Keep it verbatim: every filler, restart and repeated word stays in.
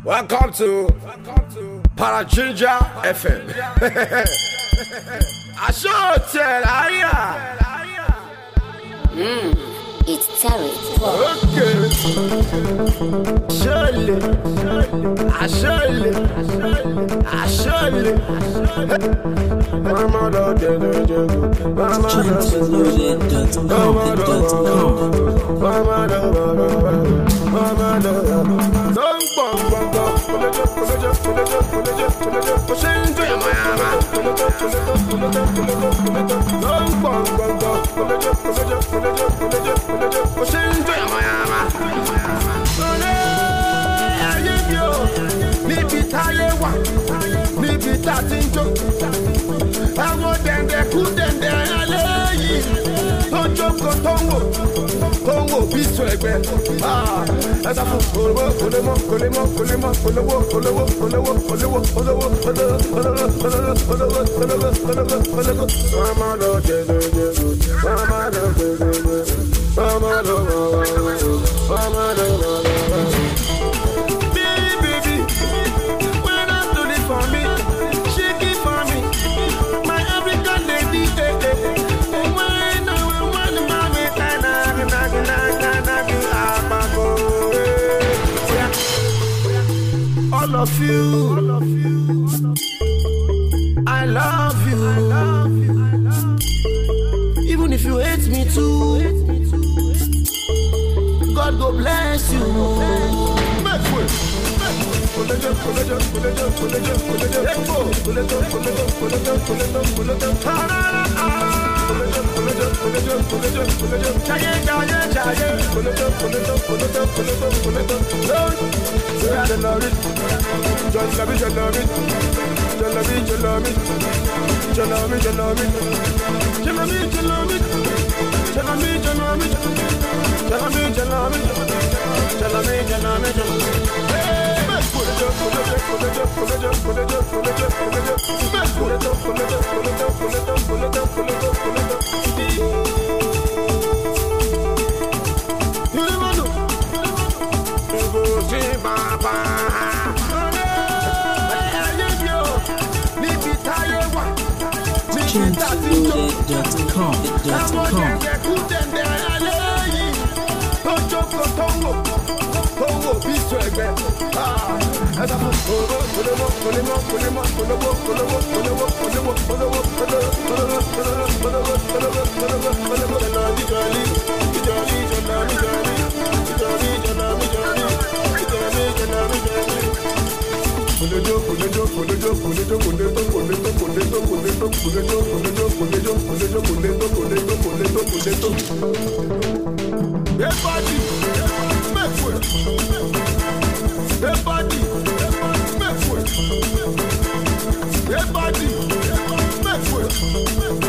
Welcome to Paraginger F M. I show tell Aya. Mmm, it's Terry. Okay. Surely, I surely, I surely. Mama don't do do Mama don't do Mama don't Mama don't Mama don't Don't bum bum bum. Pull it up, pull it up, pull it up, pull it up, pull it up. Push into your mama. Pull it up, pull it up, pull it up, pull it up, pull it up. Don't bum bum bum. Pull it up, pull it up, pull it up, pull it up, pull it up. Push into your mama. Níbi táyé wà, níbi tá ti ń jó. Àwọn dẹ̀ndẹ̀ kú dẹ̀ndẹ̀ alẹ́ yìí. Tó ń jókòó tó ń wò, tó ń wò bí sùn ẹgbẹ́. Ẹ sá fún olówó, olówó, olówó, olówó, olówó, olówó, olówó, olówó, olówó, olówó, olówó, olówó, olówó. Mama lọ jẹjẹrẹ, mama lọ jẹjẹrẹ, mama lọ wàwàwà, mama lọ wàwàwà. All of you, all of you, I love you. I love you. I love you. Even if you hate me too, God go bless you. Make way. Jalami, jalami, jalami, jalami, jalami, jalami, jalami, jalami, jalami, jalami, jalami, jalami, jalami, jalami, jalami. Hey, let's put it up, put it up, put it up, put it up, put it up, put it up, put it up. Let's put it up, put it up, put it up, put it up, put it up, put it up, put it up. You never know. Go see Baba. Loaded dot com. Everybody, make way. Everybody, make way. Everybody, make way.